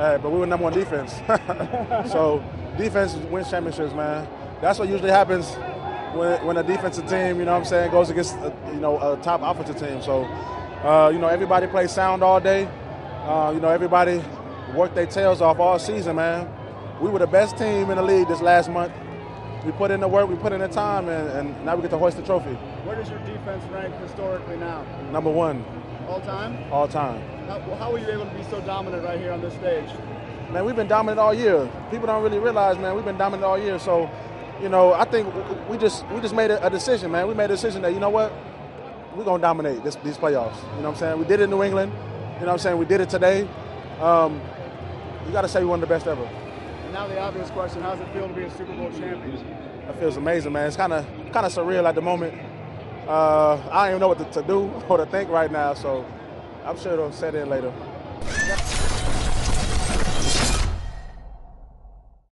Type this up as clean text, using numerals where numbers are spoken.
but we were number one defense. So defense wins championships, man. That's what usually happens when a defensive team, you know what I'm saying, goes against, a top offensive team. So, everybody plays sound all day. Everybody worked their tails off all season, man. We were the best team in the league this last month. We put in the work, we put in the time, and now we get to hoist the trophy. Where does your defense rank historically now? Number one. All time? All time. How were you able to be so dominant right here on this stage? Man, we've been dominant all year. People don't really realize, man, we've been dominant all year. So, I think we just made a decision, man. We made a decision that, you know what, we're going to dominate these playoffs. You know what I'm saying? We did it in New England. You know what I'm saying? We did it today. You got to say we're one of the best ever. And now the obvious question, how does it feel to be a Super Bowl champion? That feels amazing, man. It's kind of surreal at the moment. I don't even know what to do or to think right now, so I'm sure it'll set in later.